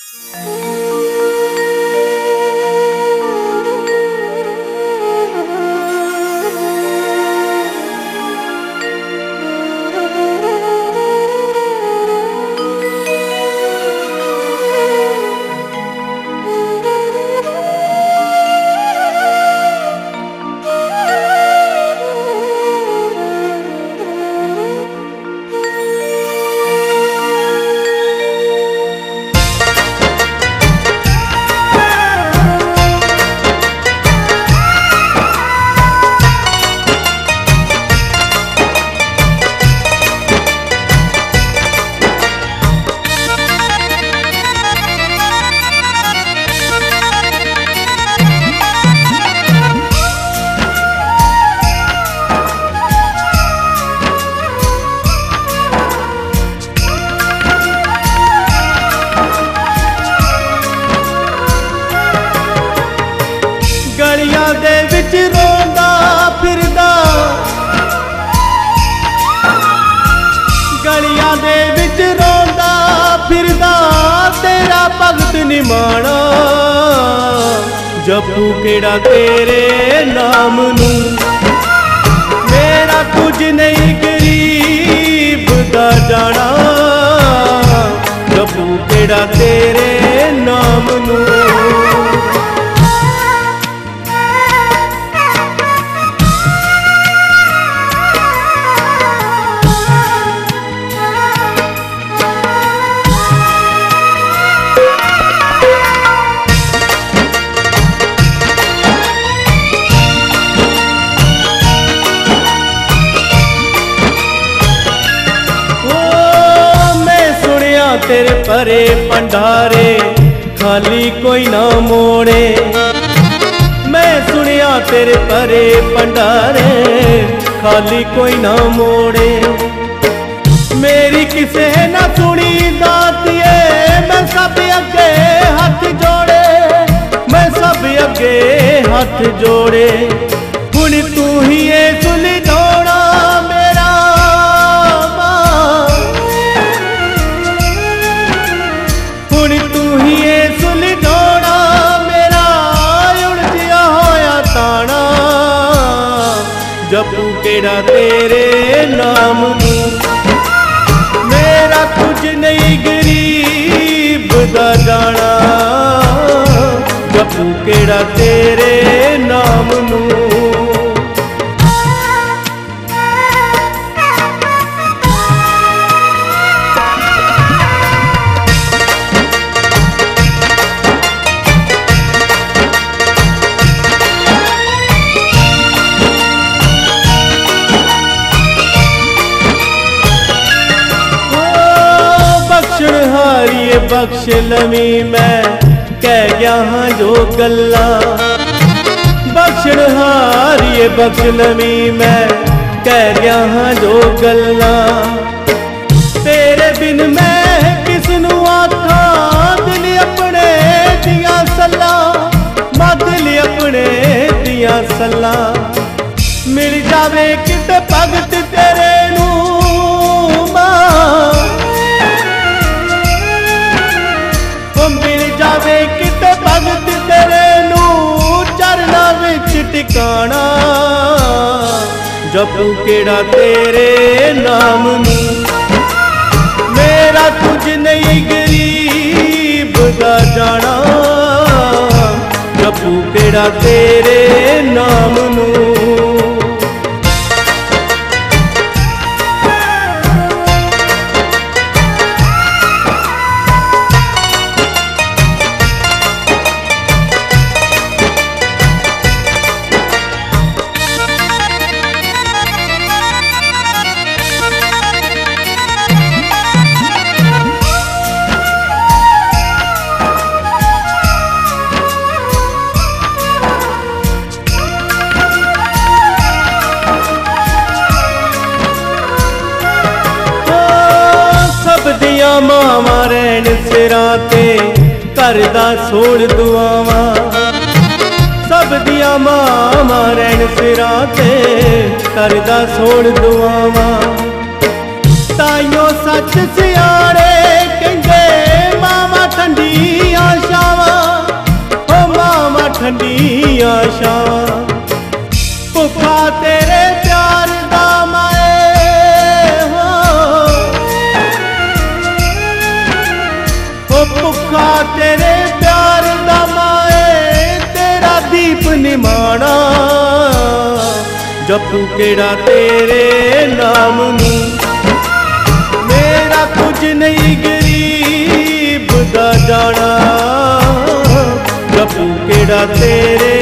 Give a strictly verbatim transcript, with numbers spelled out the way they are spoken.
गलियां दे विच रोंदा फिरदा तेरा भगत निमाणा जपू केड़ा तेरे नाम नू मेरा कुछ नहीं गरीब दा जाना जपू केड़ा तेरे नाम नू। तेरे परे भंडारे खाली कोई ना मोड़े मैं सुनिया तेरे परे भंडारे खाली कोई ना मोड़े मेरी किसे ना सुनी दातिए मैं सब अगे हाथ जोड़े मैं सब अगे हाथ जोड़े हुण तू ही ये सुलझाना जपू केड़ा तेरे नाम नू मेरा कुछ नहीं गरीब दा जाना जपू केड़ा तेरे नाम नू। बख्श लवी मैं कह गया हाँ जो गल्ला बख्शण हारिए बख्श लवी मैं कह गया हाँ जो गल्ला तेरे बिन मैं किसनू आखा दिल अपने दिया सला मां दिल अपने दिया सला मिल जावे किते भगत तेरे नू जावे किते भगत तेरे नू चरना विच टिकाना जपू केड़ा तेरे नाम नू मेरा कुछ नहीं गरीब दा जाना जपू केड़ा तेरे नाम नू। मावा रैन सिरां ते करदा सोड़ दुआवां सब दिया मावा रैन सिरां ते करदा सोड़ दुआवां ताइयों सच सियाणे कहंदे मावा ठंडी ਨਿਮਾਣਾ, ਜਪੂ ਕਿਹੜਾ ਤੇਰੇ ਨਾਮ ਨੂੰ। ਮੇਰਾ ਕੁਝ ਨਹੀਂ ਗਰੀਬ ਦਾ ਜਾਣਾ, ਜਪੂ ਕਿਹੜਾ ਤੇਰੇ